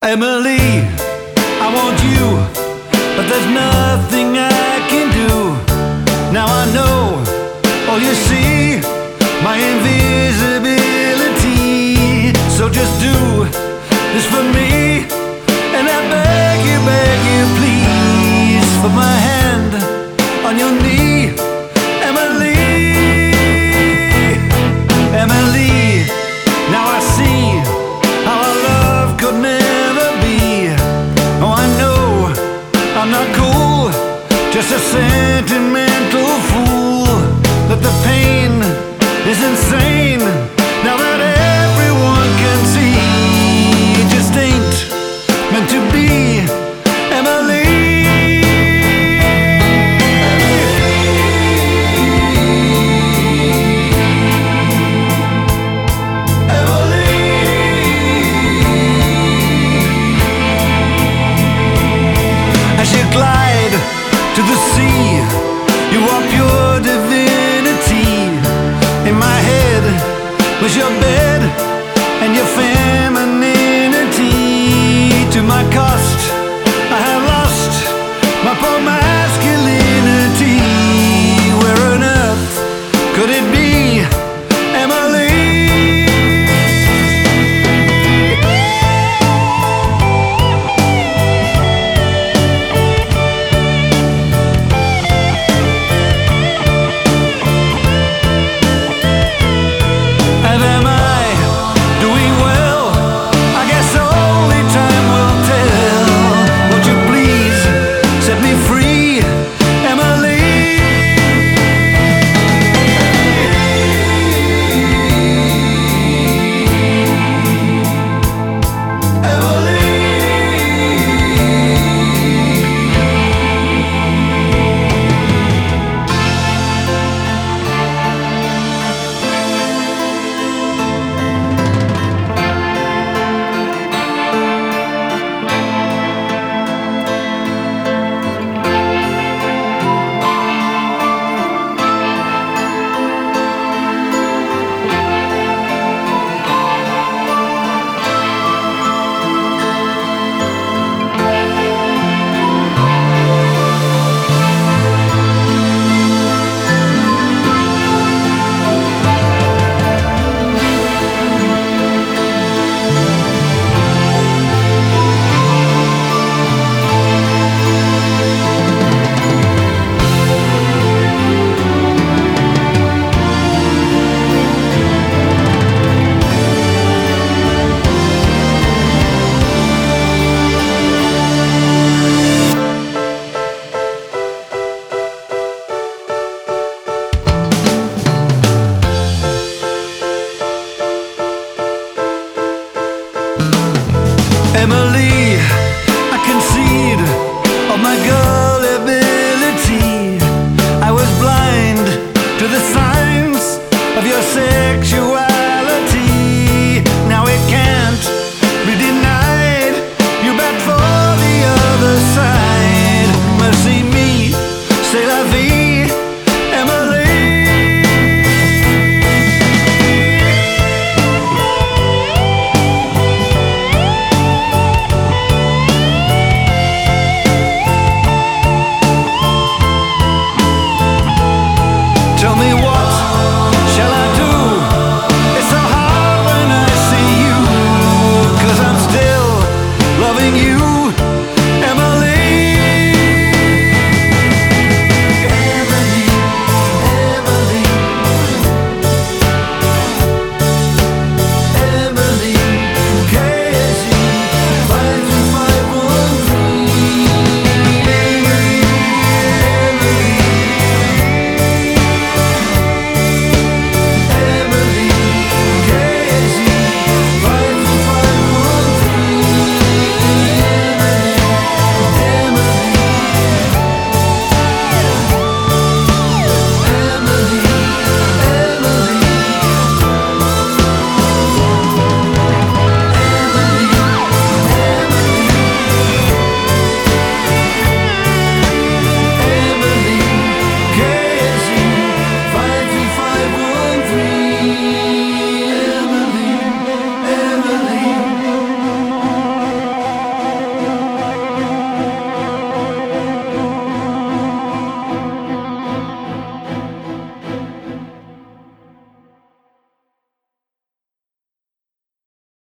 Emily, I want you, but there's nothing I can do. Now I know, oh you see, my invisibility. So just do this for me, and I beg you, please, put my hand on your knee. Emily, Emily, now I see how our love could never be. Oh, I know I'm not cool, just a sentimental fool. That the pain is insane, now that everyone can see. It just ain't meant to be, Emily. As you glide to the sea, you are pure divinity. In my head was your bed and your femininity. To my cost, I have lost my poor masculinity. Where on earth could it be, Emily? Emily, I concede of my gullibility.